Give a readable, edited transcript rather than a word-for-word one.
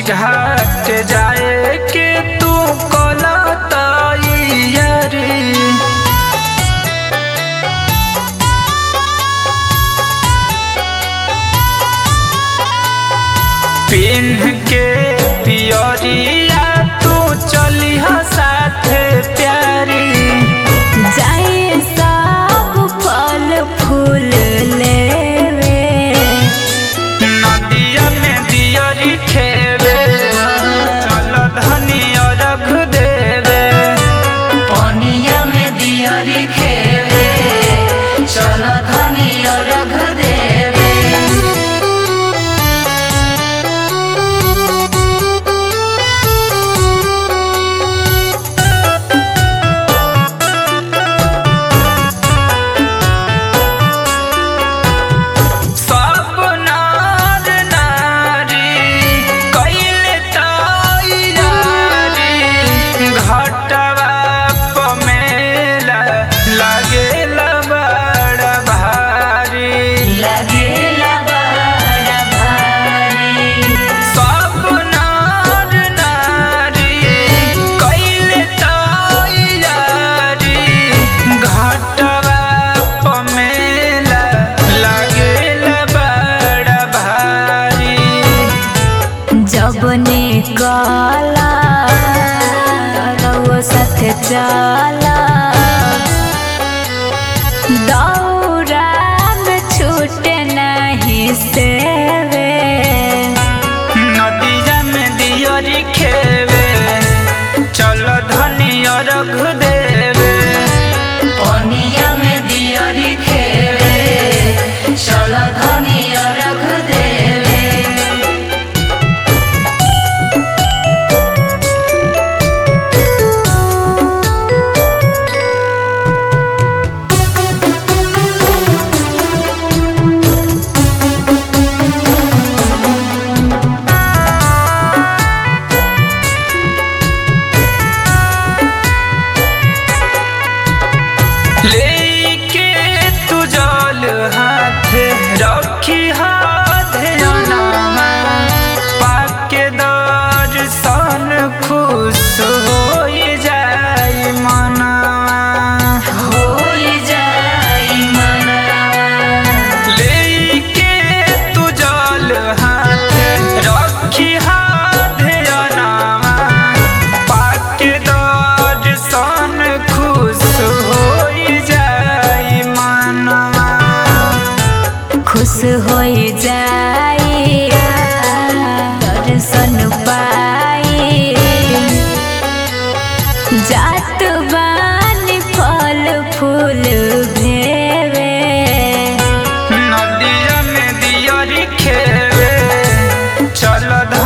घाट जाए के तू कोला तैयारी। पिन्ह के पियरिया तू चलिहा साथे प्यारी। जाए सब फल फूल लेवे नदिया में दियरी खेवे चल धनिया रख देवे। पनिया में दियरी खेवे चल धनिया रख देवे। सब नार नारी कइले तैयारी। घाटवा प मेला लागेला बड़ा भारी। लगेला बड़ा भारी। सब नार नारी कइले तैयारी। घाटवा प मेला लागेला बड़ा भारी। जब निकला रउआ साथे चला दौरा में छूटे नहीं सेवे। नदिया में दियरी खेवे चल धनिया रख देवे। पनिया में दियरी खेवे चल धनिया रख देवे। लेके तू जल हाथे रखी हाथे अनामा। पाके दर्शन खुश होई जाई मनवा। होई जाई मनवा। लेके तू जल हाथे रखी हाथे अनामा। पाके दर्शन खुश होई जाई मनवा। खुश होई जाई दर्शन पाई। जात बानी फल फूल भेवे नदिया में दियरी खेवे चल